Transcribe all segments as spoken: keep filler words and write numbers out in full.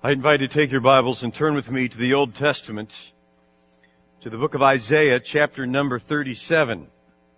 I invite you to take your Bibles and turn with me to the Old Testament, to the book of Isaiah, chapter number thirty-seven.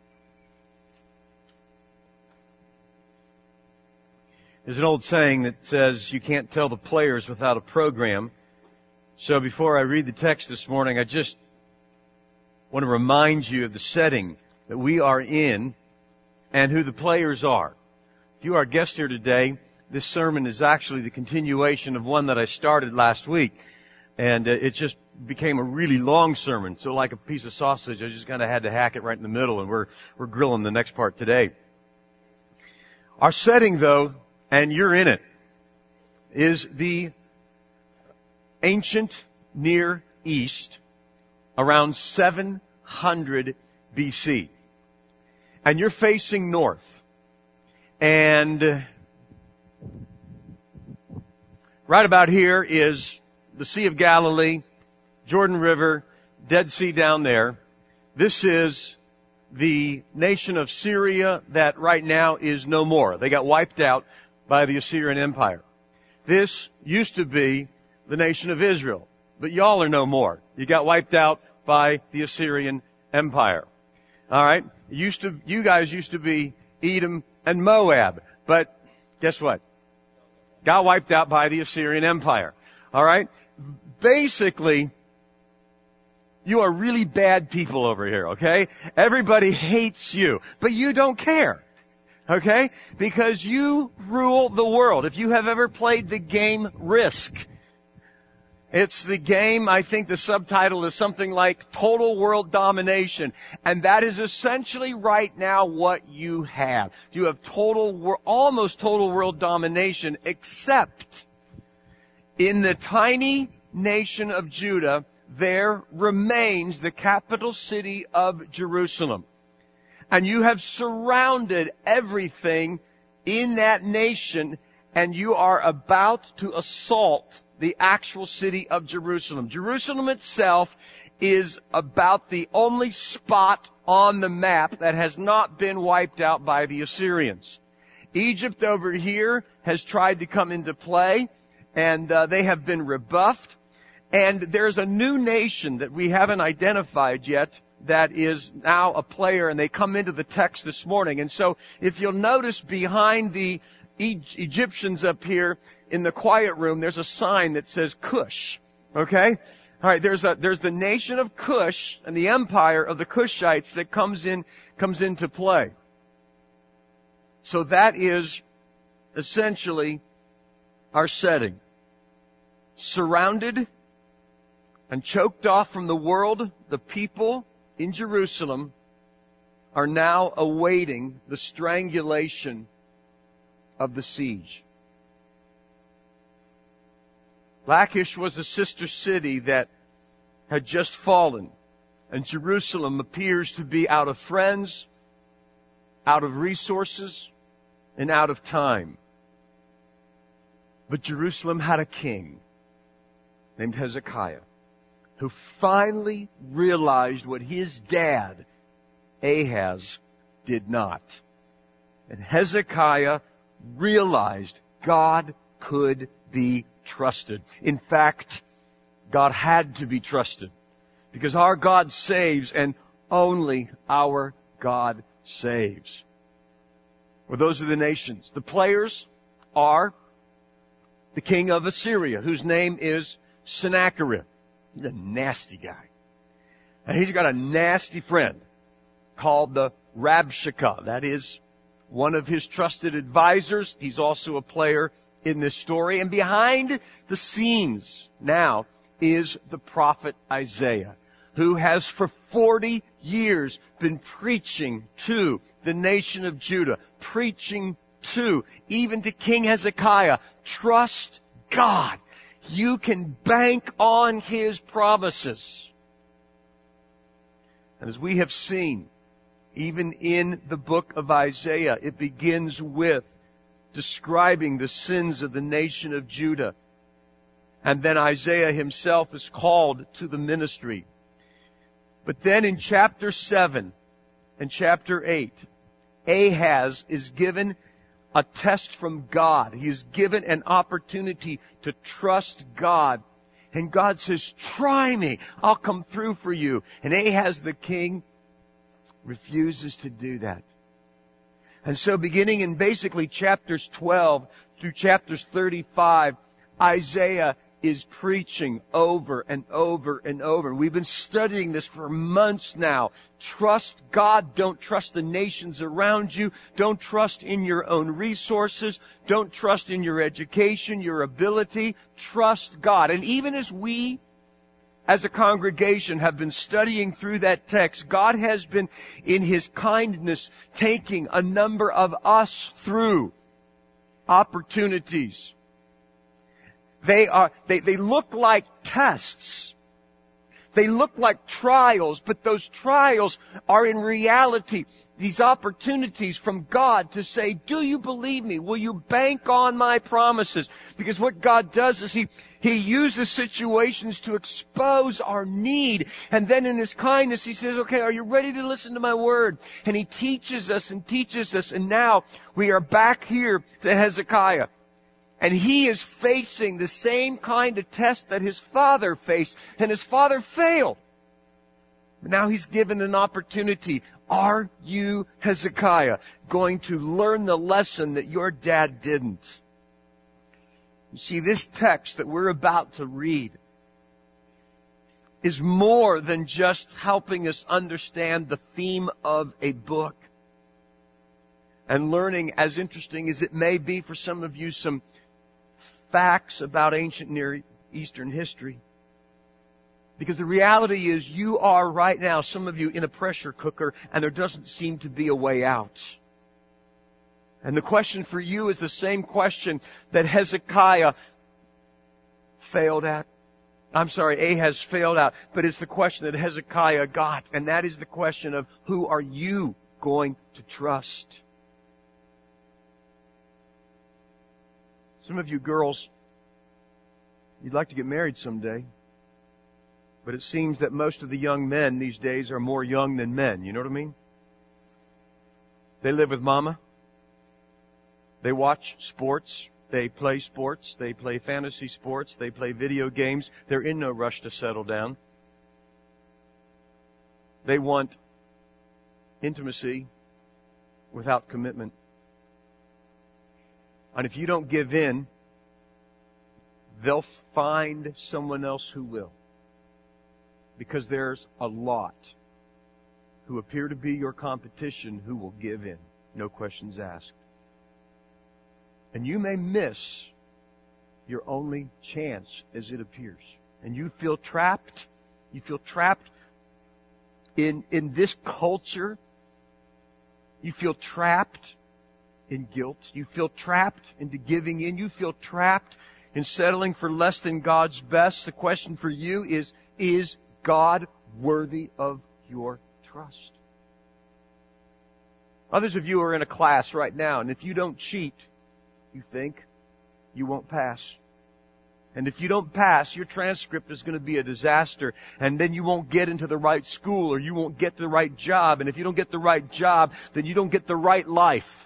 There's an old saying that says you can't tell the players without a program. So before I read the text this morning, I just want to remind you of the setting that we are in and who the players are. If you are a guest here today, this sermon is actually the continuation of one that I started last week. And uh, it just became a really long sermon. So like a piece of sausage, I just kind of had to hack it right in the middle, and we're, we're grilling the next part today. Our setting, though, and you're in it, is the ancient Near East around seven hundred B C. And you're facing north. And right about here is the Sea of Galilee, Jordan River, Dead Sea down there. This is the nation of Syria that right now is no more. They got wiped out by the Assyrian Empire. This used to be the nation of Israel, but y'all are no more. You got wiped out by the Assyrian Empire. All right? Used to, you guys used to be Edom and Moab, but guess what? Got wiped out by the Assyrian Empire. All right? Basically, you are really bad people over here, okay? Everybody hates you, but you don't care. Okay? Because you rule the world. If you have ever played the game Risk, it's the game, I think the subtitle is something like Total World Domination. And that is essentially right now what you have. You have total, almost total world domination, except in the tiny nation of Judah, there remains the capital city of Jerusalem. And you have surrounded everything in that nation, and you are about to assault the actual city of Jerusalem. Jerusalem itself is about the only spot on the map that has not been wiped out by the Assyrians. Egypt over here has tried to come into play, and uh, they have been rebuffed. And there's a new nation that we haven't identified yet that is now a player, and they come into the text this morning. And so if you'll notice behind the e- Egyptians up here in the quiet room, there's a sign that says Cush. Okay? All right, there's a there's the nation of Cush and the empire of the Cushites that comes in comes into play. So that is essentially our setting. Surrounded and choked off from the world, the people in Jerusalem are now awaiting the strangulation of the siege. Lachish was a sister city that had just fallen, and Jerusalem appears to be out of friends, out of resources, and out of time. But Jerusalem had a king named Hezekiah, who finally realized what his dad, Ahaz, did not. And Hezekiah realized God could be trusted. In fact, God had to be trusted, because our God saves, and only our God saves. Well, those are the nations. The players are the king of Assyria, whose name is Sennacherib. He's a nasty guy. And he's got a nasty friend called the Rabshakeh. That is one of his trusted advisors. He's also a player in this story. And behind the scenes now is the prophet Isaiah, who has for forty years been preaching to the nation of Judah, preaching to, even to King Hezekiah, trust God. You can bank on His promises. And as we have seen, even in the book of Isaiah, it begins with describing the sins of the nation of Judah. And then Isaiah himself is called to the ministry. But then in chapter seven and chapter eight, Ahaz is given a test from God. He is given an opportunity to trust God. And God says, try me. I'll come through for you. And Ahaz the king refuses to do that. And so beginning in basically chapters twelve through chapters thirty-five, Isaiah is preaching over and over and over. We've been studying this for months now. Trust God. Don't trust the nations around you. Don't trust in your own resources. Don't trust in your education, your ability. Trust God. And even as we, as a congregation, have been studying through that text, God has been, in His kindness, taking a number of us through opportunities. They are, they, they look like tests. They look like trials, but those trials are in reality these opportunities from God to say, do you believe me? Will you bank on my promises? Because what God does is He, He uses situations to expose our need. And then in His kindness, He says, okay, are you ready to listen to my word? And He teaches us and teaches us. And now we are back here to Hezekiah. And he is facing the same kind of test that his father faced. And his father failed. But now he's given an opportunity. Are you, Hezekiah, going to learn the lesson that your dad didn't? You see, this text that we're about to read is more than just helping us understand the theme of a book. And learning, as interesting as it may be for some of you, some facts about ancient Near Eastern history. Because the reality is you are right now, some of you, in a pressure cooker, and there doesn't seem to be a way out. And the question for you is the same question that Hezekiah failed at. I'm sorry, Ahaz failed at, but it's the question that Hezekiah got, and that is the question of who are you going to trust? Some of you girls, you'd like to get married someday. But it seems that most of the young men these days are more young than men. You know what I mean? They live with mama. They watch sports. They play sports. They play fantasy sports. They play video games. They're in no rush to settle down. They want intimacy without commitment. And if you don't give in, they'll find someone else who will. Because there's a lot who appear to be your competition who will give in. No questions asked. And you may miss your only chance as it appears. And you feel trapped. You feel trapped in, in this culture. You feel trapped in guilt. You feel trapped into giving in. You feel trapped in settling for less than God's best. The question for you is, is God worthy of your trust? Others of you are in a class right now, and if you don't cheat, you think, you won't pass. And if you don't pass, your transcript is going to be a disaster. And then you won't get into the right school, or you won't get the right job. And if you don't get the right job, then you don't get the right life.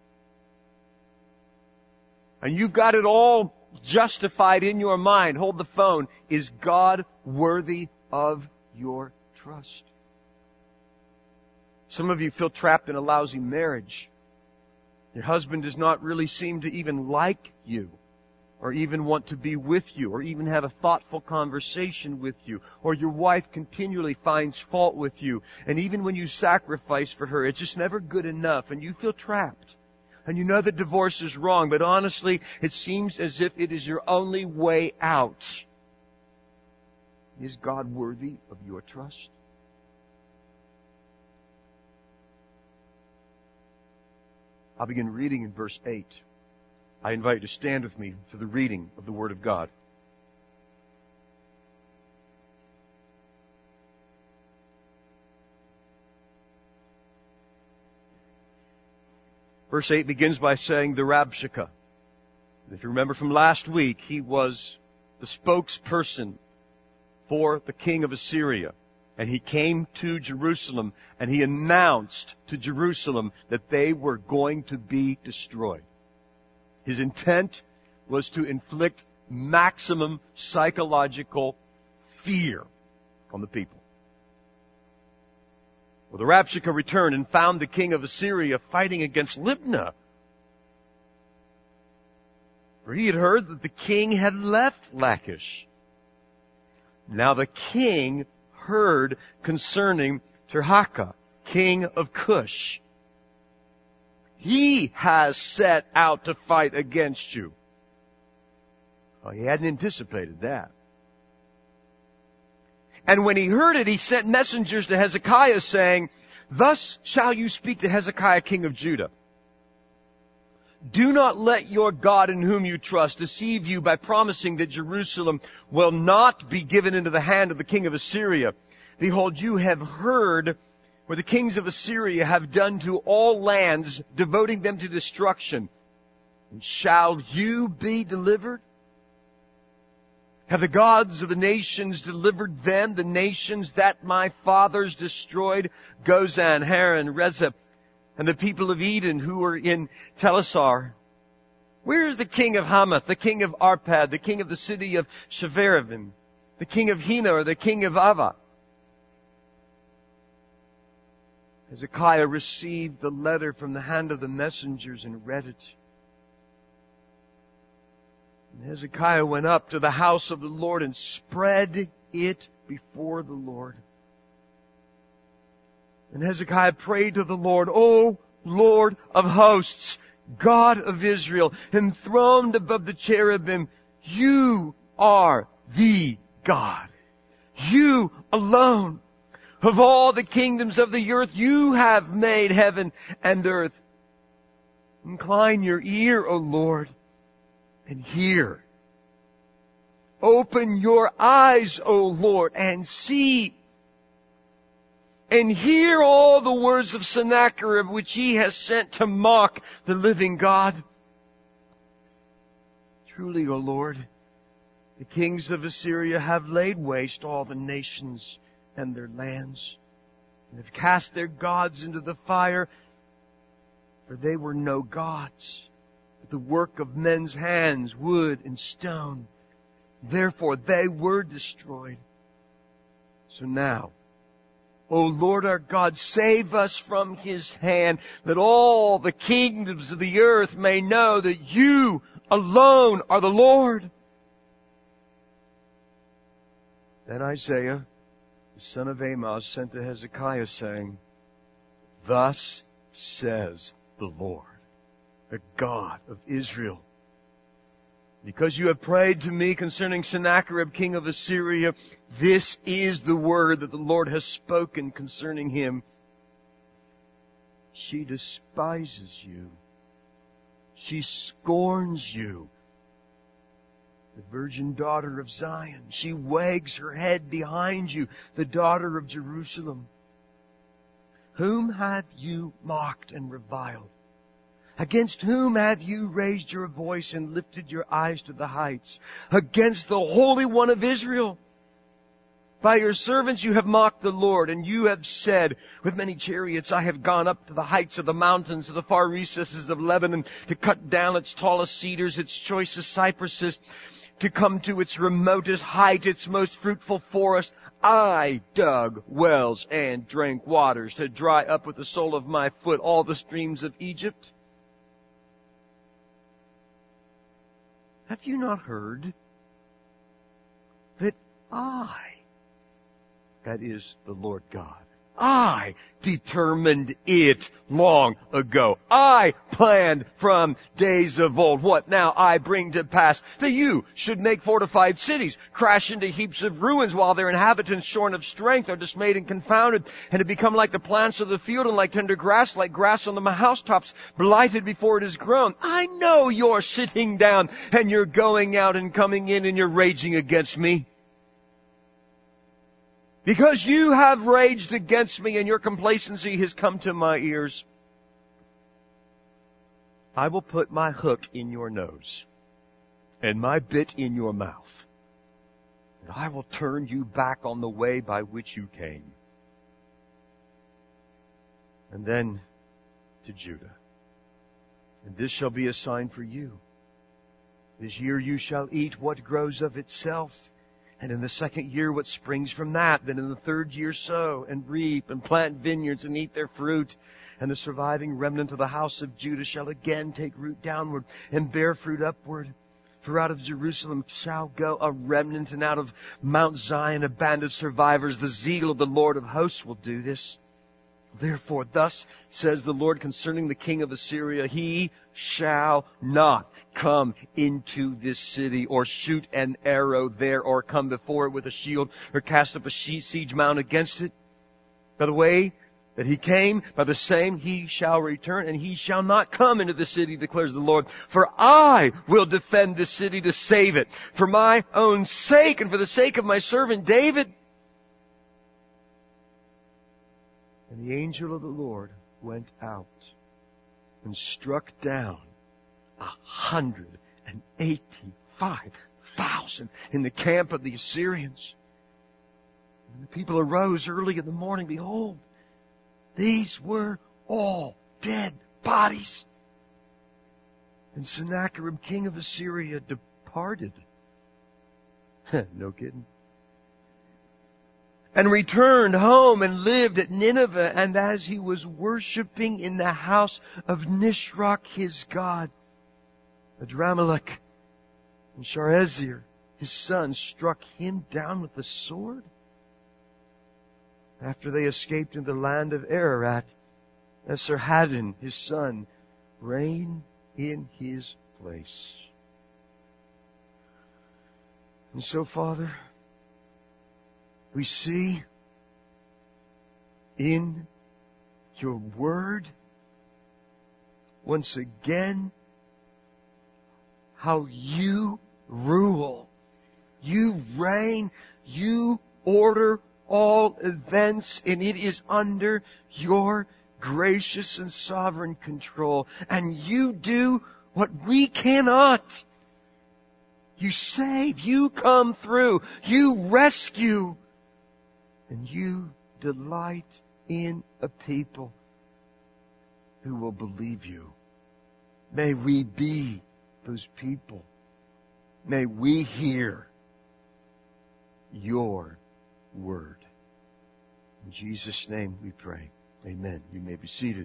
And you've got it all justified in your mind. Hold the phone. Is God worthy of your trust? Some of you feel trapped in a lousy marriage. Your husband does not really seem to even like you, or even want to be with you, or even have a thoughtful conversation with you, or your wife continually finds fault with you, and even when you sacrifice for her, it's just never good enough, and you feel trapped. And you know that divorce is wrong, but honestly, it seems as if it is your only way out. Is God worthy of your trust? I'll begin reading in verse eight. I invite you to stand with me for the reading of the Word of God. Verse eight begins by saying the Rabshakeh. If you remember from last week, he was the spokesperson for the king of Assyria. And he came to Jerusalem and he announced to Jerusalem that they were going to be destroyed. His intent was to inflict maximum psychological fear on the people. Well, the Rabshakeh returned and found the king of Assyria fighting against Libnah. For he had heard that the king had left Lachish. Now the king heard concerning Tirhakah, king of Cush. He has set out to fight against you. Well, he hadn't anticipated that. And when he heard it, he sent messengers to Hezekiah saying, "Thus shall you speak to Hezekiah, king of Judah. Do not let your God in whom you trust deceive you by promising that Jerusalem will not be given into the hand of the king of Assyria. Behold, you have heard what the kings of Assyria have done to all lands, devoting them to destruction. And shall you be delivered? Have the gods of the nations delivered them, the nations that my fathers destroyed, Gozan, Haran, Rezeph, and the people of Eden who were in Telassar? Where is the king of Hamath, the king of Arpad, the king of the city of Shevarim, the king of Hena, or the king of Ava?" Hezekiah received the letter from the hand of the messengers and read it. And Hezekiah went up to the house of the Lord and spread it before the Lord. And Hezekiah prayed to the Lord, "O Lord of hosts, God of Israel, enthroned above the cherubim, you are the God. You alone. Of all the kingdoms of the earth, you have made heaven and earth. Incline your ear, O Lord, and hear. Open your eyes, O Lord, and see. And hear all the words of Sennacherib, which he has sent to mock the living God. Truly, O Lord, the kings of Assyria have laid waste all the nations and their lands, and have cast their gods into the fire, for they were no gods, but the work of men's hands, wood and stone. Therefore they were destroyed. So now, O Lord our God, save us from his hand, that all the kingdoms of the earth may know that you alone are the Lord." Then Isaiah, the son of Amoz, sent to Hezekiah, saying, "Thus says the Lord, the God of Israel, because you have prayed to me concerning Sennacherib, king of Assyria, this is the word that the Lord has spoken concerning him. She despises you. She scorns you, the virgin daughter of Zion. She wags her head behind you, the daughter of Jerusalem. Whom have you mocked and reviled? Against whom have you raised your voice and lifted your eyes to the heights? Against the Holy One of Israel. By your servants you have mocked the Lord, and you have said, with many chariots I have gone up to the heights of the mountains, to the far recesses of Lebanon, to cut down its tallest cedars, its choicest cypresses, to come to its remotest height, its most fruitful forest. I dug wells and drank waters, to dry up with the sole of my foot all the streams of Egypt. Have you not heard that I, that is the Lord God, I determined it long ago. I planned from days of old. What now I bring to pass? That you should make fortified cities, crash into heaps of ruins, while their inhabitants, shorn of strength, are dismayed and confounded, and to become like the plants of the field and like tender grass, like grass on the housetops, blighted before it is grown. I know you're sitting down, and you're going out and coming in, and you're raging against me. Because you have raged against me and your complacency has come to my ears, I will put my hook in your nose and my bit in your mouth, and I will turn you back on the way by which you came. And then to Judah, and this shall be a sign for you. This year you shall eat what grows of itself, and in the second year what springs from that. Then in the third year sow and reap and plant vineyards and eat their fruit. And the surviving remnant of the house of Judah shall again take root downward and bear fruit upward. For out of Jerusalem shall go a remnant, and out of Mount Zion a band of survivors. The zeal of the Lord of hosts will do this. Therefore, thus says the Lord concerning the king of Assyria, he shall not come into this city, or shoot an arrow there, or come before it with a shield, or cast up a siege mount against it. By the way that he came, by the same he shall return, and he shall not come into the city, declares the Lord. For I will defend this city to save it, for my own sake, and for the sake of my servant David. And the angel of the Lord went out and struck down a hundred and eighty-five thousand in the camp of the Assyrians. And the people arose early in the morning. Behold, these were all dead bodies. And Sennacherib, king of Assyria, departed. No kidding. And returned home and lived at Nineveh. And as he was worshiping in the house of Nisroch, his god, Adramelech, and Sharezer, his son, struck him down with the sword. After they escaped into the land of Ararat, Esarhaddon, his son, reigned in his place. And so, Father, we see in your word once again how you rule, you reign, you order all events, and it is under your gracious and sovereign control. And you do what we cannot. You save, you come through, you rescue, and you delight in a people who will believe you. May we be those people. May we hear your word. In Jesus' name we pray. Amen. You may be seated.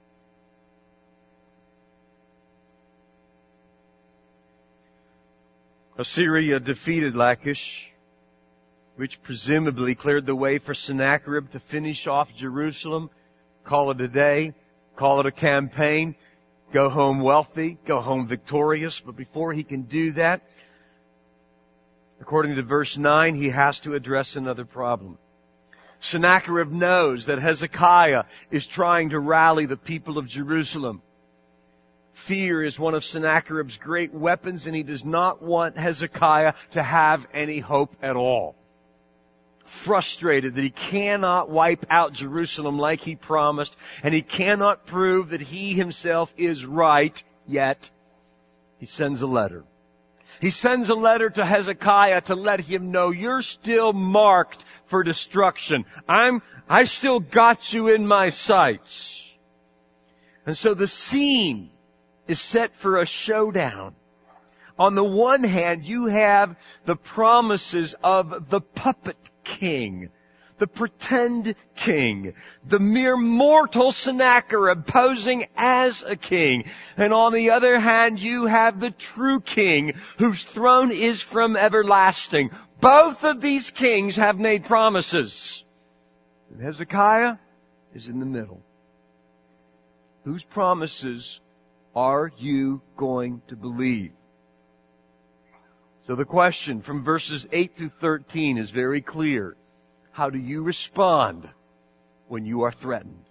Assyria defeated Lachish, which presumably cleared the way for Sennacherib to finish off Jerusalem, call it a day, call it a campaign, go home wealthy, go home victorious. But before he can do that, according to verse nine, he has to address another problem. Sennacherib knows that Hezekiah is trying to rally the people of Jerusalem. Fear is one of Sennacherib's great weapons, and he does not want Hezekiah to have any hope at all. Frustrated that he cannot wipe out Jerusalem like he promised, and he cannot prove that he himself is right yet, he sends a letter. He sends a letter to Hezekiah to let him know, you're still marked for destruction. I'm, I still got you in my sights. And so the scene is set for a showdown. On the one hand, you have the promises of the puppet king, the pretend king, the mere mortal Sennacherib posing as a king. And on the other hand, you have the true king whose throne is from everlasting. Both of these kings have made promises. And Hezekiah is in the middle. Whose promises are you going to believe? So the question from verses eight through thirteen is very clear. How do you respond when you are threatened?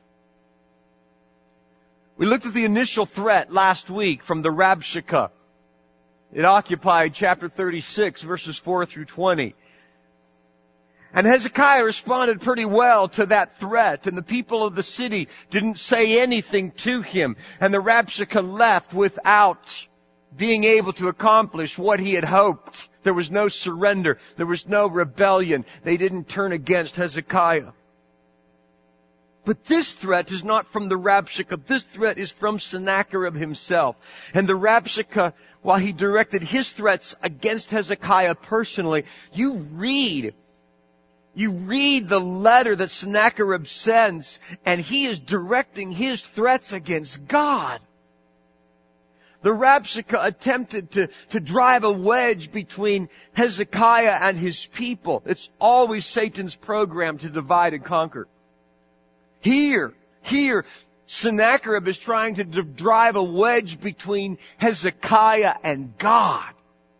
We looked at the initial threat last week from the Rabshakeh. It occupied chapter thirty-six, verses four through twenty. And Hezekiah responded pretty well to that threat, and the people of the city didn't say anything to him. And the Rabshakeh left without being able to accomplish what he had hoped. There was no surrender. There was no rebellion. They didn't turn against Hezekiah. But this threat is not from the Rabshakeh. This threat is from Sennacherib himself. And the Rabshakeh, while he directed his threats against Hezekiah personally, you read, you read the letter that Sennacherib sends, and he is directing his threats against God. The Rabshakeh attempted to, to drive a wedge between Hezekiah and his people. It's always Satan's program to divide and conquer. Here, here, Sennacherib is trying to d- drive a wedge between Hezekiah and God.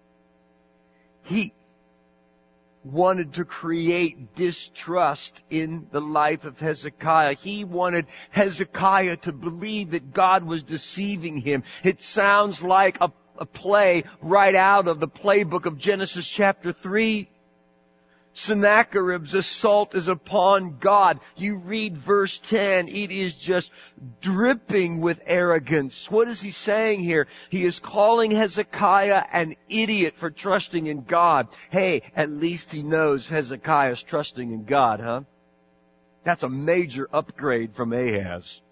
He wanted to create distrust in the life of Hezekiah. He wanted Hezekiah to believe that God was deceiving him. It sounds like a, a play right out of the playbook of Genesis chapter three. Sennacherib's assault is upon God. You read verse ten, it is just dripping with arrogance. What is he saying here? He is calling Hezekiah an idiot for trusting in God. Hey, at least he knows Hezekiah's trusting in God, huh? That's a major upgrade from Ahaz.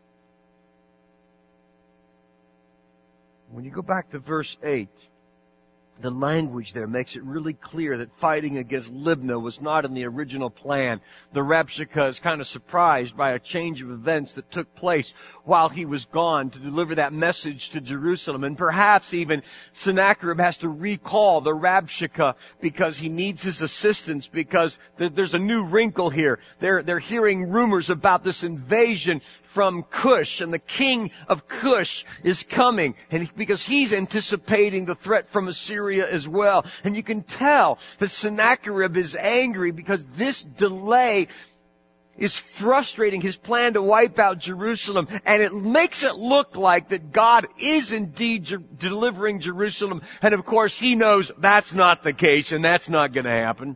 When you go back to verse eight, the language there makes it really clear that fighting against Libnah was not in the original plan. The Rabshakeh is kind of surprised by a change of events that took place while he was gone to deliver that message to Jerusalem. And perhaps even Sennacherib has to recall the Rabshakeh because he needs his assistance, because there's a new wrinkle here. They're, they're hearing rumors about this invasion from Cush, and the king of Cush is coming, and because he's anticipating the threat from Assyria as well. And you can tell that Sennacherib is angry because this delay is frustrating his plan to wipe out Jerusalem, and it makes it look like that God is indeed je- delivering Jerusalem, and of course he knows that's not the case, and that's not going to happen.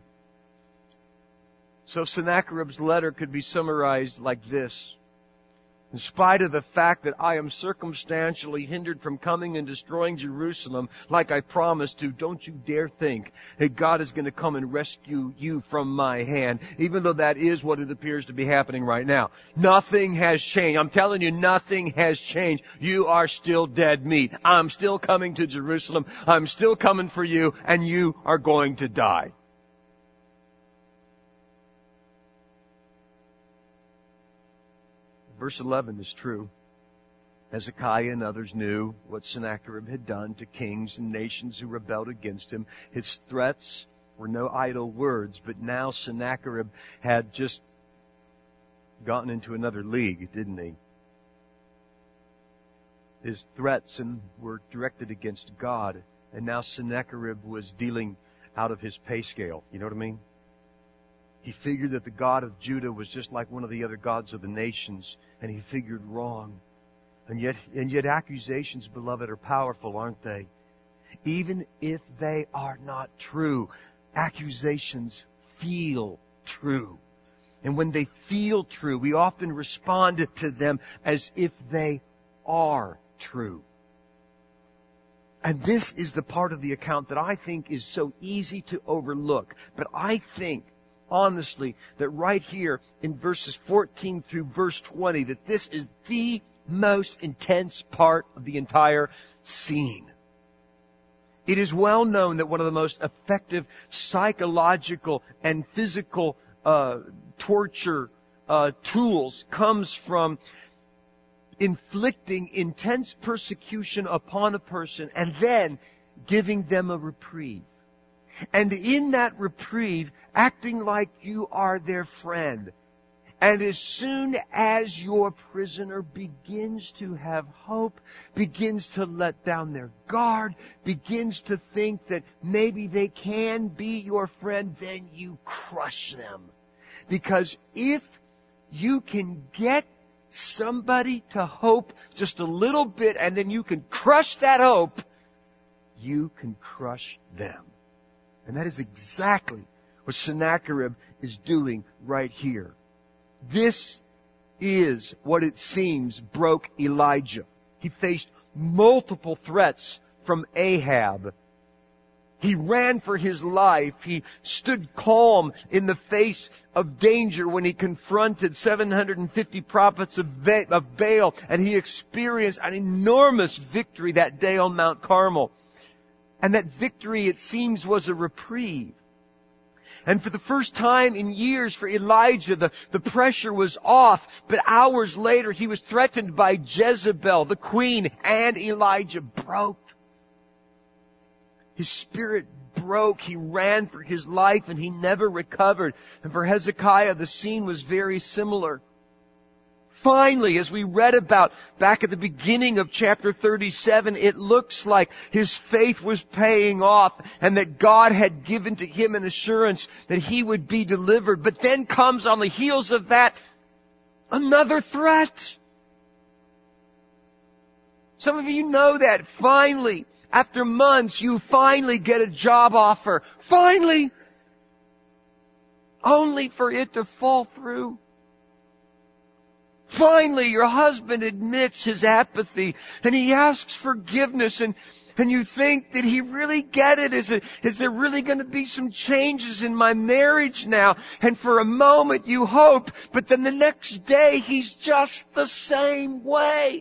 So Sennacherib's letter could be summarized like this. In spite of the fact that I am circumstantially hindered from coming and destroying Jerusalem like I promised to, don't you dare think that God is going to come and rescue you from my hand, even though that is what it appears to be happening right now. Nothing has changed. I'm telling you, nothing has changed. You are still dead meat. I'm still coming to Jerusalem. I'm still coming for you, and you are going to die. Verse eleven is true. Hezekiah and others knew what Sennacherib had done to kings and nations who rebelled against him. His threats were no idle words, but now Sennacherib had just gotten into another league, didn't he? His threats and were directed against God, and now Sennacherib was dealing out of his pay scale. You know what I mean? He figured that the God of Judah was just like one of the other gods of the nations, and he figured wrong. And yet, and yet accusations, beloved, are powerful, aren't they? Even if they are not true, accusations feel true. And when they feel true, we often respond to them as if they are true. And this is the part of the account that I think is so easy to overlook. But I think, honestly, that right here in verses fourteen through verse twenty, that this is the most intense part of the entire scene. It is well known that one of the most effective psychological and physical uh, torture uh, tools comes from inflicting intense persecution upon a person and then giving them a reprieve. And in that reprieve, acting like you are their friend. And as soon as your prisoner begins to have hope, begins to let down their guard, begins to think that maybe they can be your friend, then you crush them. Because if you can get somebody to hope just a little bit, and then you can crush that hope, you can crush them. And that is exactly what Sennacherib is doing right here. This is what it seems broke Elijah. He faced multiple threats from Ahab. He ran for his life. He stood calm in the face of danger when he confronted seven hundred fifty prophets of Baal, and he experienced an enormous victory that day on Mount Carmel. And that victory, it seems, was a reprieve. And for the first time in years for Elijah, the, the pressure was off. But hours later, he was threatened by Jezebel, the queen, and Elijah broke. His spirit broke. He ran for his life and he never recovered. And for Hezekiah, the scene was very similar. Finally, as we read about back at the beginning of chapter thirty-seven, it looks like his faith was paying off and that God had given to him an assurance that he would be delivered. But then comes on the heels of that another threat. Some of you know that. Finally, after months, you finally get a job offer. Finally! Only for it to fall through. Finally, your husband admits his apathy and he asks forgiveness, and, and you think, did he really get it? Is it, is there really going to be some changes in my marriage now? And for a moment you hope, but then the next day he's just the same way.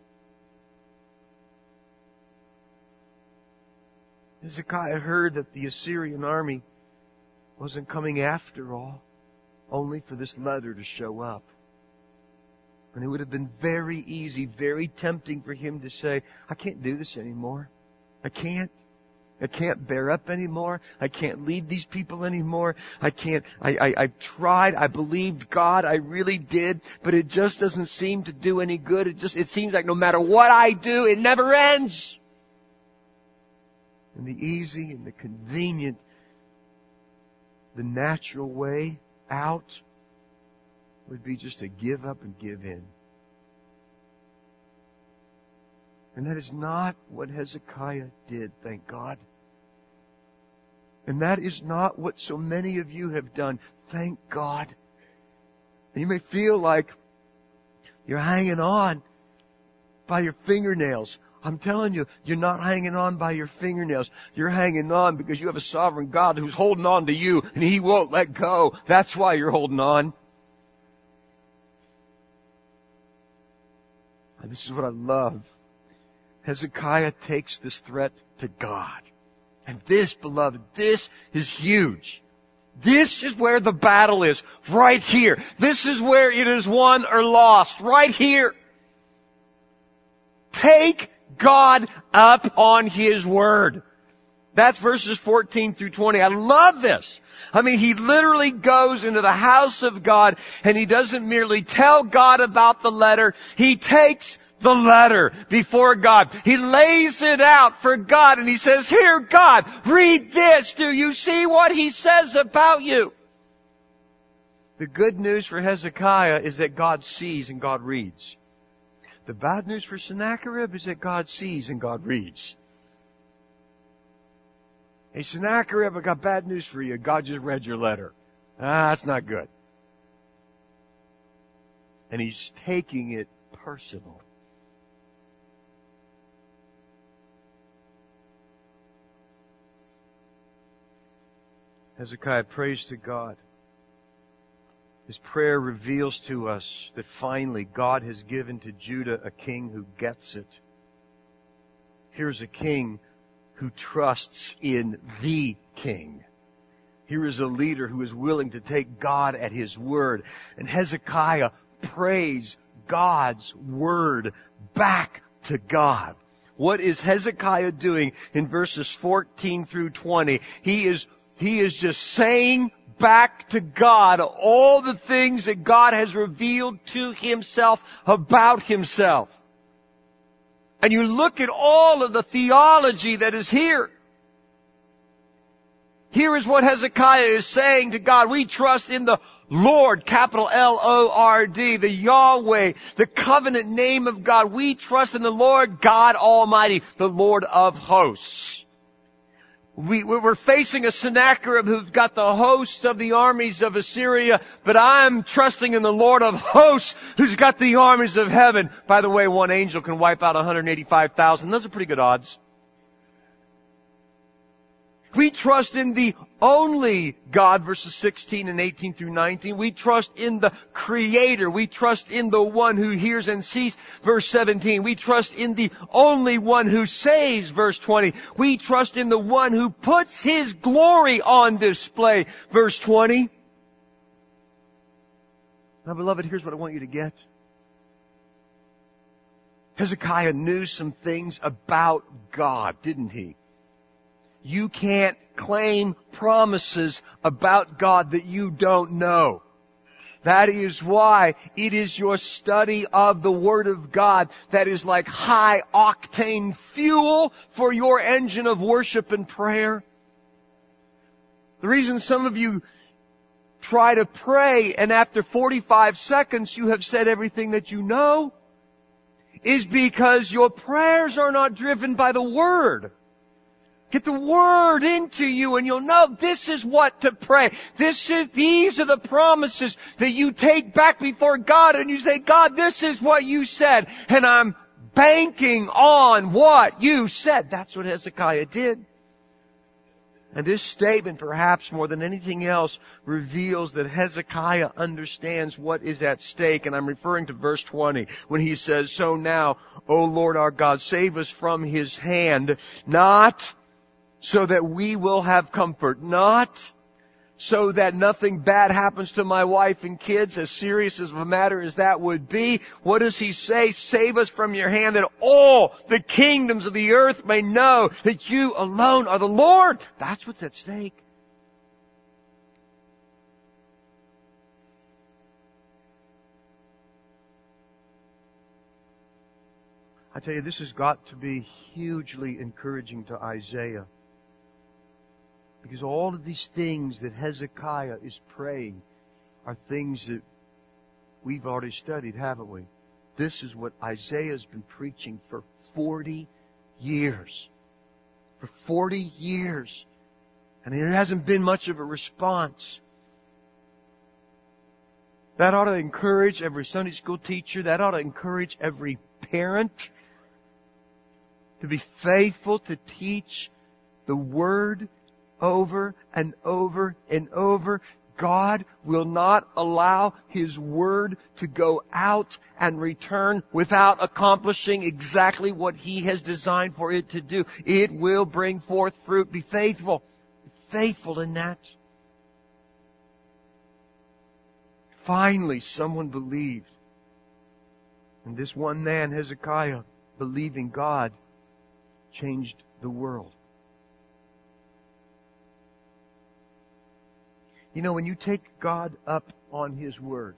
Hezekiah heard that the Assyrian army wasn't coming after all, only for this letter to show up. And it would have been very easy, very tempting for him to say, I can't do this anymore. I can't. I can't bear up anymore. I can't lead these people anymore. I can't, I, I, I've tried. I believed God. I really did. But it just doesn't seem to do any good. It just, it seems like no matter what I do, it never ends. And the easy and the convenient, the natural way out would be just to give up and give in. And that is not what Hezekiah did, thank God. And that is not what so many of you have done, thank God. And you may feel like you're hanging on by your fingernails. I'm telling you, you're not hanging on by your fingernails. You're hanging on because you have a sovereign God who's holding on to you and He won't let go. That's why you're holding on. And this is what I love. Hezekiah takes this threat to God. And this, beloved, this is huge. This is where the battle is. Right here. This is where it is won or lost. Right here. Take God up on His word. That's verses fourteen through twenty. I love this. I mean, he literally goes into the house of God and he doesn't merely tell God about the letter. He takes the letter before God. He lays it out for God and he says, here, God, read this. Do you see what He says about you? The good news for Hezekiah is that God sees and God reads. The bad news for Sennacherib is that God sees and God reads. Hey, Sennacherib, I got bad news for you. God just read your letter. Ah, that's not good. And he's taking it personal. Hezekiah prays to God. His prayer reveals to us that finally God has given to Judah a king who gets it. Here's a king who trusts in the king. Here is a leader who is willing to take God at His word. And Hezekiah prays God's word back to God. What is Hezekiah doing in verses fourteen through twenty? He is, he is just saying back to God all the things that God has revealed to Himself about Himself. And you look at all of the theology that is here. Here is what Hezekiah is saying to God. We trust in the Lord, capital L O R D, the Yahweh, the covenant name of God. We trust in the Lord God Almighty, the Lord of hosts. We, we're facing a Sennacherib who's got the hosts of the armies of Assyria, but I'm trusting in the Lord of hosts who's got the armies of heaven. By the way, one angel can wipe out one hundred eighty-five thousand. Those are pretty good odds. We trust in the only God, verses sixteen and eighteen through nineteen. We trust in the Creator. We trust in the one who hears and sees, verse seventeen. We trust in the only one who saves, verse twenty. We trust in the one who puts His glory on display, verse twenty. Now, beloved, here's what I want you to get. Hezekiah knew some things about God, didn't he? You can't claim promises about God that you don't know. That is why it is your study of the Word of God that is like high octane fuel for your engine of worship and prayer. The reason some of you try to pray and after forty-five seconds you have said everything that you know is because your prayers are not driven by the Word. Get the Word into you and you'll know this is what to pray. This is, these are the promises that you take back before God and you say, God, this is what you said and I'm banking on what you said. That's what Hezekiah did. And this statement, perhaps more than anything else, reveals that Hezekiah understands what is at stake. And I'm referring to verse twenty when he says, so now, O Lord our God, save us from his hand, not so that we will have comfort, not so that nothing bad happens to my wife and kids, as serious as a matter as that would be. What does he say? Save us from your hand that all the kingdoms of the earth may know that you alone are the Lord. That's what's at stake. I tell you, this has got to be hugely encouraging to Isaiah. Because all of these things that Hezekiah is praying are things that we've already studied, haven't we? This is what Isaiah's been preaching for forty years. For forty years. And there hasn't been much of a response. That ought to encourage every Sunday school teacher. That ought to encourage every parent to be faithful to teach the Word over and over and over. God will not allow His Word to go out and return without accomplishing exactly what He has designed for it to do. It will bring forth fruit. Be faithful. Be faithful in that. Finally, someone believed. And this one man, Hezekiah, believing God, changed the world. You know, when you take God up on His Word,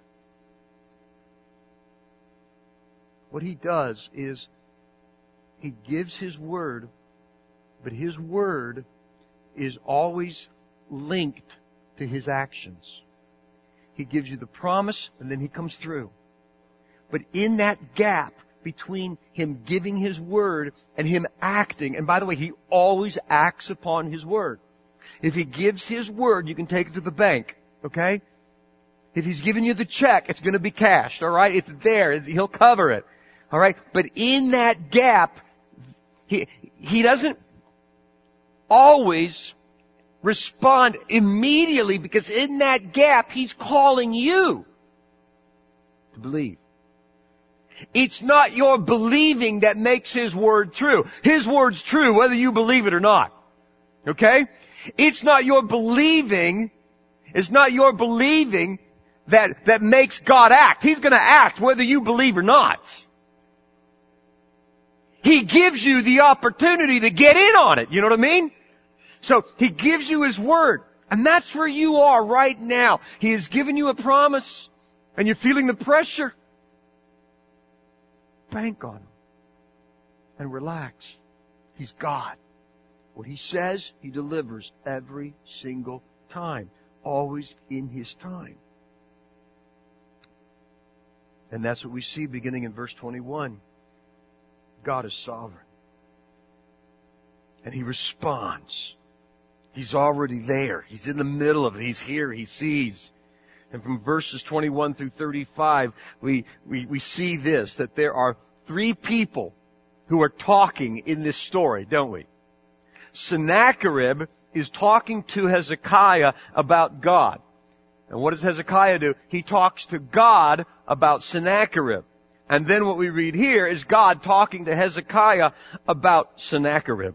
what He does is He gives His Word, but His Word is always linked to His actions. He gives you the promise, and then He comes through. But in that gap between Him giving His Word and Him acting, and by the way, He always acts upon His Word. If He gives His Word, you can take it to the bank, okay? If He's given you the check, it's going to be cashed, alright? It's there. He'll cover it, alright? But in that gap, He, He doesn't always respond immediately, because in that gap, He's calling you to believe. It's not your believing that makes His Word true. His Word's true whether you believe it or not. Okay? It's not your believing, it's not your believing that, that makes God act. He's gonna act whether you believe or not. He gives you the opportunity to get in on it. You know what I mean? So, He gives you His Word. And that's where you are right now. He has given you a promise, and you're feeling the pressure. Bank on Him. And relax. He's God. What He says, He delivers every single time. Always in His time. And that's what we see beginning in verse twenty-one. God is sovereign. And He responds. He's already there. He's in the middle of it. He's here. He sees. And from verses twenty-one through thirty-five, we, we, we see this, that there are three people who are talking in this story, don't we? Sennacherib is talking to Hezekiah about God. And what does Hezekiah do? He talks to God about Sennacherib. And then what we read here is God talking to Hezekiah about Sennacherib.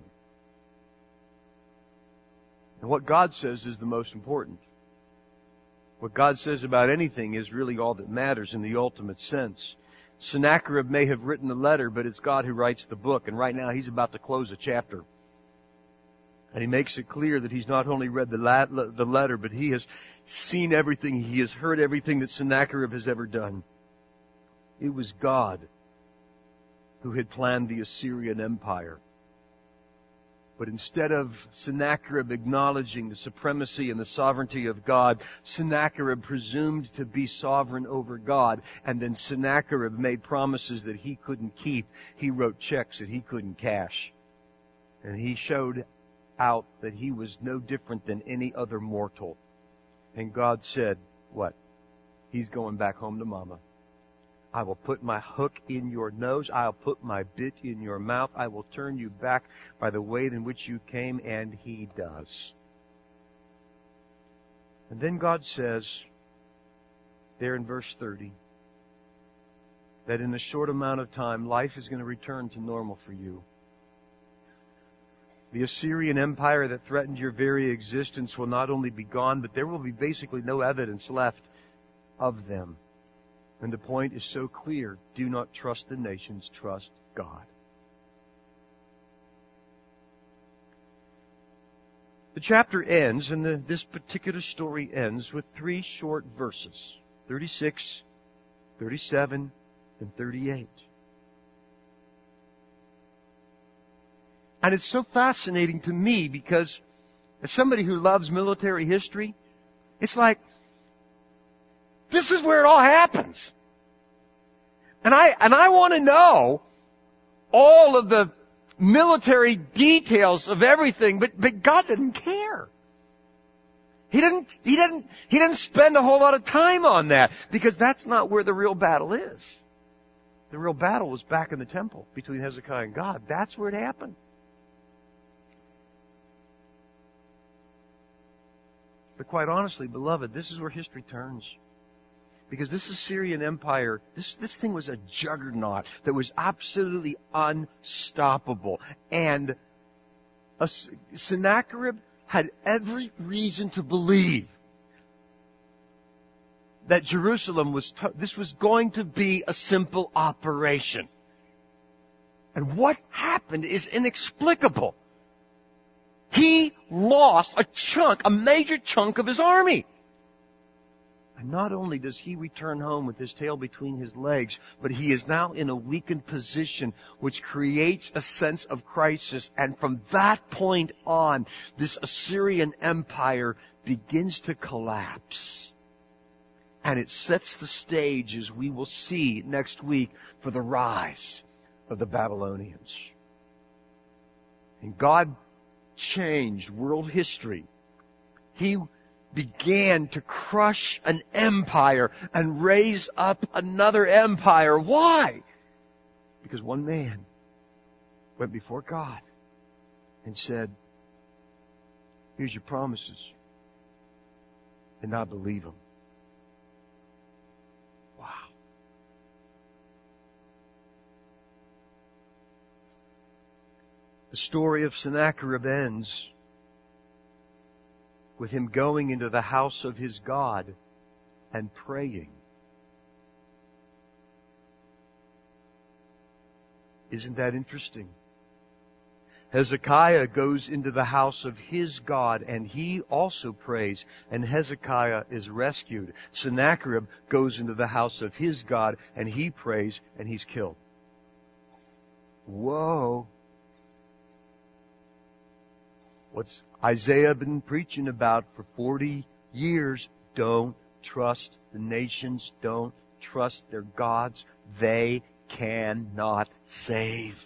And what God says is the most important. What God says about anything is really all that matters in the ultimate sense. Sennacherib may have written the letter, but it's God who writes the book. And right now he's about to close a chapter. And he makes it clear that he's not only read the, la- the letter, but he has seen everything. He has heard everything that Sennacherib has ever done. It was God who had planned the Assyrian Empire. But instead of Sennacherib acknowledging the supremacy and the sovereignty of God, Sennacherib presumed to be sovereign over God. And then Sennacherib made promises that he couldn't keep. He wrote checks that he couldn't cash. And he showed out that he was no different than any other mortal. And God said, what? He's going back home to mama. I will put my hook in your nose. I'll put my bit in your mouth. I will turn you back by the way in which you came. And he does. And then God says, there in verse thirty, that in a short amount of time, life is going to return to normal for you. The Assyrian Empire that threatened your very existence will not only be gone, but there will be basically no evidence left of them. And the point is so clear. Do not trust the nations, trust God. The chapter ends, and the, this particular story ends with three short verses. thirty-six, thirty-seven, and thirty-eight. And it's so fascinating to me because as somebody who loves military history, it's like, this is where it all happens. And I, and I want to know all of the military details of everything, but, but God didn't care. He didn't, he didn't, he didn't spend a whole lot of time on that because that's not where the real battle is. The real battle was back in the temple between Hezekiah and God. That's where it happened. But quite honestly, beloved, this is where history turns. Because this Assyrian Empire, this, this thing was a juggernaut that was absolutely unstoppable. And a, Sennacherib had every reason to believe that Jerusalem was, t- this was going to be a simple operation. And what happened is inexplicable. He lost a chunk, a major chunk of his army. And not only does he return home with his tail between his legs, but he is now in a weakened position, which creates a sense of crisis. And from that point on, this Assyrian Empire begins to collapse. And it sets the stage, as we will see next week, for the rise of the Babylonians. And God changed world history. He began to crush an empire and raise up another empire. Why? Because one man went before God and said, here's your promises. And I believe them. Wow. The story of Sennacherib ends with him going into the house of his God and praying. Isn't that interesting? Hezekiah goes into the house of his God and he also prays, and Hezekiah is rescued. Sennacherib goes into the house of his God and he prays and he's killed. Whoa. What's Isaiah been preaching about for forty years? Don't trust the nations. Don't trust their gods. They cannot save.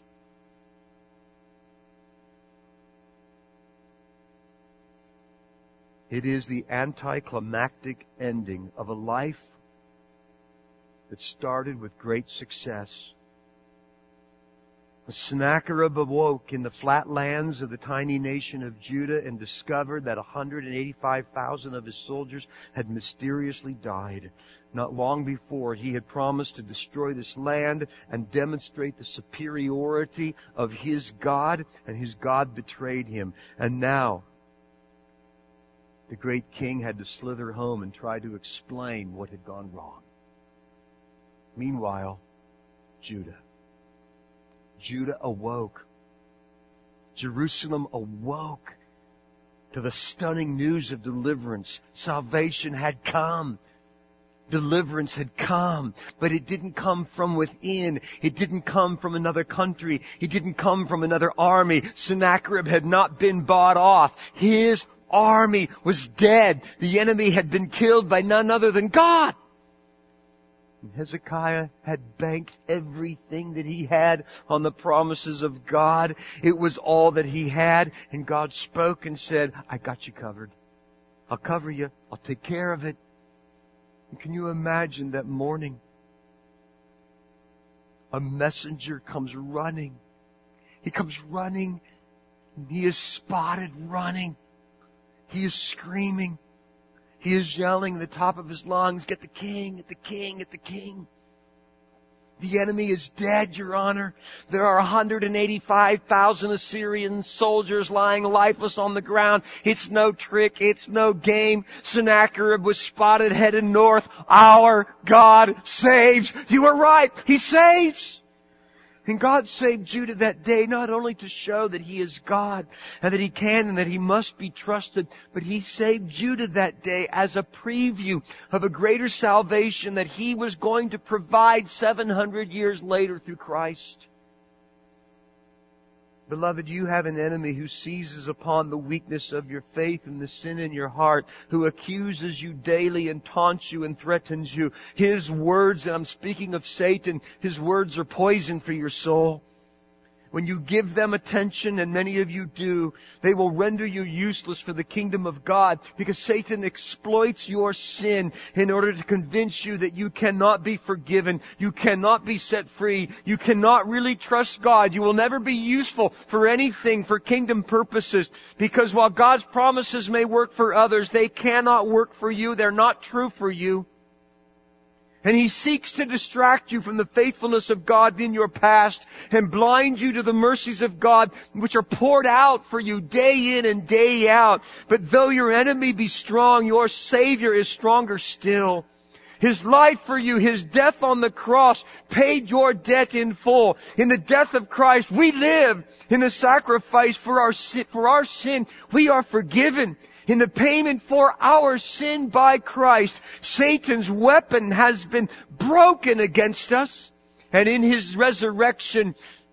It is the anticlimactic ending of a life that started with great success Sennacherib awoke in the flat lands of the tiny nation of Judah and discovered that one hundred eighty-five thousand of his soldiers had mysteriously died. Not long before, he had promised to destroy this land and demonstrate the superiority of his God, and his God betrayed him. And now, the great king had to slither home and try to explain what had gone wrong. Meanwhile, Judah. Judah awoke. Jerusalem awoke to the stunning news of deliverance. Salvation had come. Deliverance had come, but it didn't come from within. It didn't come from another country. It didn't come from another army. Sennacherib had not been bought off. His army was dead. The enemy had been killed by none other than God. Hezekiah had banked everything that he had on the promises of God. It was all that he had. And God spoke and said, I got you covered. I'll cover you. I'll take care of it. And can you imagine that morning? A messenger comes running. He comes running. And he is spotted running. He is screaming. He is yelling at the top of his lungs, get the king, get the king, get the king. The enemy is dead, Your Honor. There are one hundred eighty-five thousand Assyrian soldiers lying lifeless on the ground. It's no trick. It's no game. Sennacherib was spotted headed north. Our God saves. You are right. He saves. And God saved Judah that day not only to show that He is God and that He can and that He must be trusted, but He saved Judah that day as a preview of a greater salvation that He was going to provide seven hundred years later through Christ. Beloved, you have an enemy who seizes upon the weakness of your faith and the sin in your heart, who accuses you daily and taunts you and threatens you. His words, and I'm speaking of Satan, his words are poison for your soul. When you give them attention, and many of you do, they will render you useless for the kingdom of God, because Satan exploits your sin in order to convince you that you cannot be forgiven, you cannot be set free, you cannot really trust God, you will never be useful for anything for kingdom purposes, because while God's promises may work for others, they cannot work for you, they're not true for you. And he seeks to distract you from the faithfulness of God in your past and blind you to the mercies of God which are poured out for you day in and day out. But though your enemy be strong, your Savior is stronger still. His life for you, His death on the cross, paid your debt in full. In the death of Christ, we live. In the sacrifice for our sin, for our sin, we are forgiven. In the payment for our sin by Christ, Satan's weapon has been broken against us. And in His resurrection,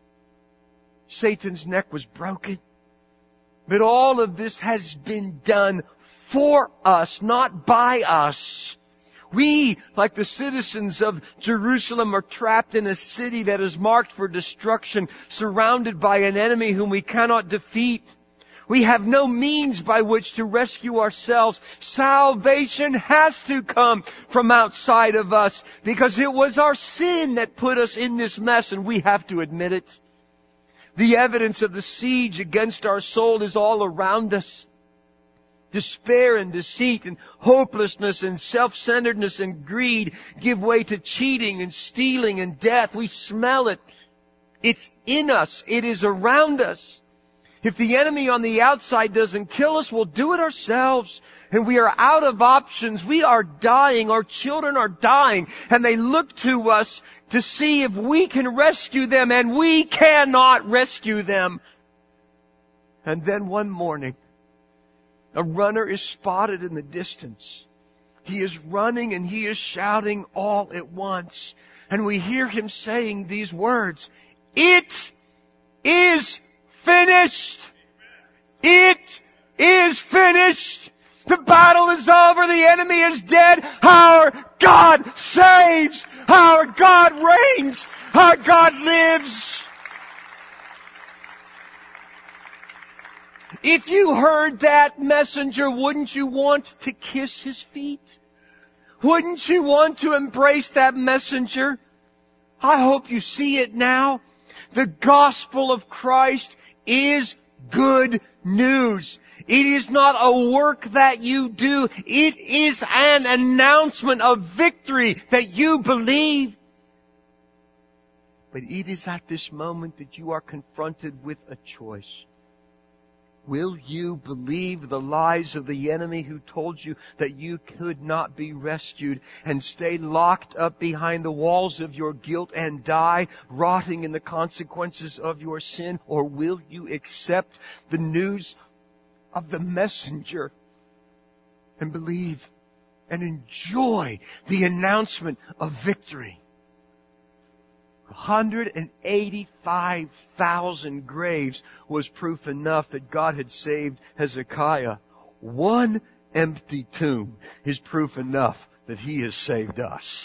Satan's neck was broken. But all of this has been done for us, not by us. We, like the citizens of Jerusalem, are trapped in a city that is marked for destruction, surrounded by an enemy whom we cannot defeat. We have no means by which to rescue ourselves. Salvation has to come from outside of us, because it was our sin that put us in this mess, and we have to admit it. The evidence of the siege against our soul is all around us. Despair and deceit and hopelessness and self-centeredness and greed give way to cheating and stealing and death. We smell it. It's in us. It is around us. If the enemy on the outside doesn't kill us, we'll do it ourselves. And we are out of options. We are dying. Our children are dying. And they look to us to see if we can rescue them. And we cannot rescue them. And then one morning, a runner is spotted in the distance. He is running and he is shouting all at once. And we hear him saying these words, "It is finished. It is finished. The battle is over. The enemy is dead. Our God saves. Our God reigns. Our God lives." If you heard that messenger, wouldn't you want to kiss his feet? Wouldn't you want to embrace that messenger? I hope you see it now. The gospel of Christ is good news. It is not a work that you do. It is an announcement of victory that you believe. But it is at this moment that you are confronted with a choice. Will you believe the lies of the enemy who told you that you could not be rescued and stay locked up behind the walls of your guilt and die rotting in the consequences of your sin? Or will you accept the news of the messenger and believe and enjoy the announcement of victory? one hundred eighty-five thousand graves was proof enough that God had saved Hezekiah. One empty tomb is proof enough that He has saved us.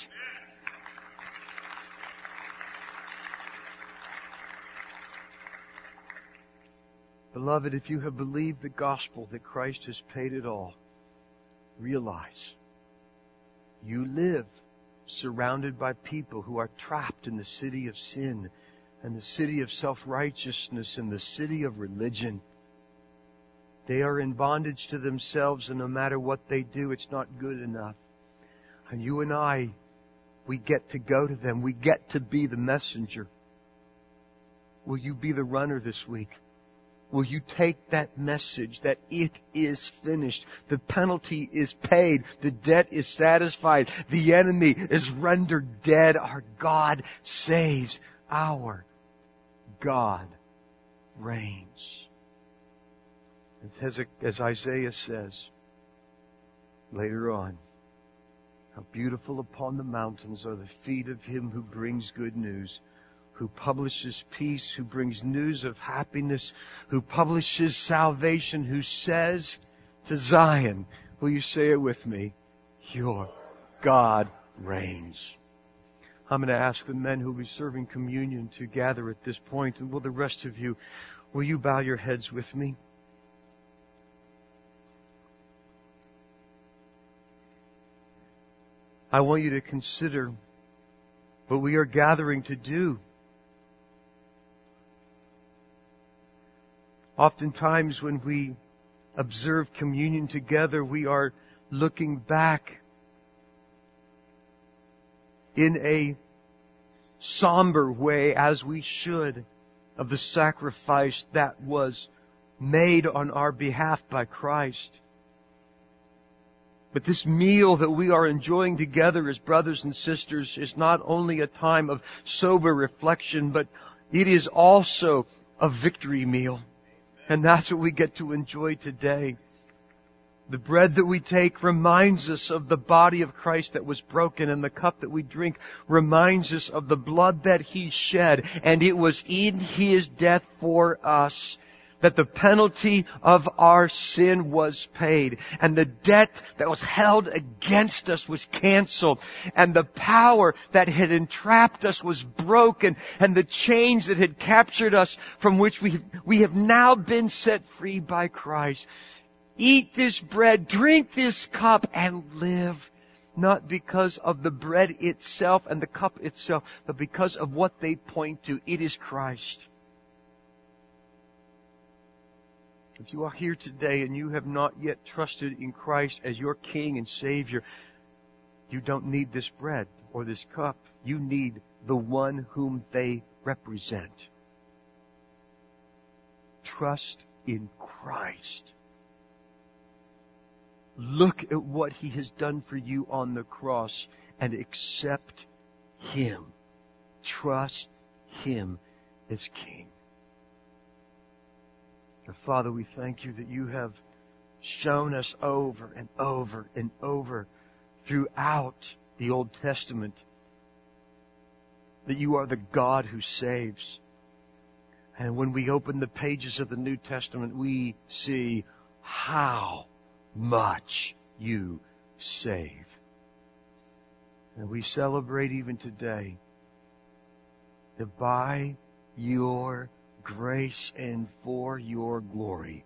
Beloved, if you have believed the gospel that Christ has paid it all, realize you live surrounded by people who are trapped in the city of sin and the city of self-righteousness and the city of religion. They are in bondage to themselves, and no matter what they do, it's not good enough. And you and I, we get to go to them. We get to be the messenger. Will you be the runner this week? Will you take that message that it is finished? The penalty is paid. The debt is satisfied. The enemy is rendered dead. Our God saves. Our God reigns. As, as Isaiah says later on, how beautiful upon the mountains are the feet of Him who brings good news, who publishes peace, who brings news of happiness, who publishes salvation, who says to Zion, will you say it with me? Your God reigns. I'm going to ask the men who will be serving communion to gather at this point, and will the rest of you, will you bow your heads with me? I want you to consider what we are gathering to do. Oftentimes when we observe communion together, we are looking back in a somber way, as we should, of the sacrifice that was made on our behalf by Christ. But this meal that we are enjoying together as brothers and sisters is not only a time of sober reflection, but it is also a victory meal. And that's what we get to enjoy today. The bread that we take reminds us of the body of Christ that was broken, and the cup that we drink reminds us of the blood that He shed. And it was in His death for us that the penalty of our sin was paid, and the debt that was held against us was canceled, and the power that had entrapped us was broken, and the chains that had captured us, from which we, we have now been set free by Christ. Eat this bread, drink this cup, and live, not because of the bread itself and the cup itself, but because of what they point to. It is Christ. If you are here today and you have not yet trusted in Christ as your King and Savior, you don't need this bread or this cup. You need the one whom they represent. Trust in Christ. Look at what He has done for you on the cross and accept Him. Trust Him as King. Father, we thank You that You have shown us over and over and over throughout the Old Testament that You are the God who saves. And when we open the pages of the New Testament, we see how much You save. And we celebrate even today that by Your grace and for Your glory,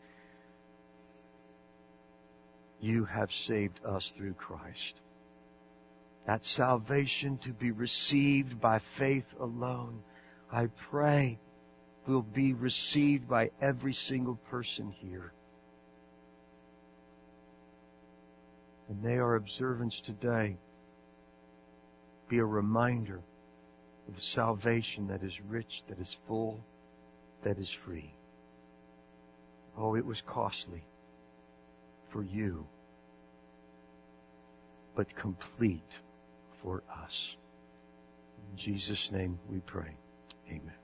You have saved us through Christ. That salvation to be received by faith alone, I pray will be received by every single person here. And may our observance today be a reminder of the salvation that is rich, that is full, that is free. Oh, it was costly for you, but complete for us. In Jesus' name we pray. Amen.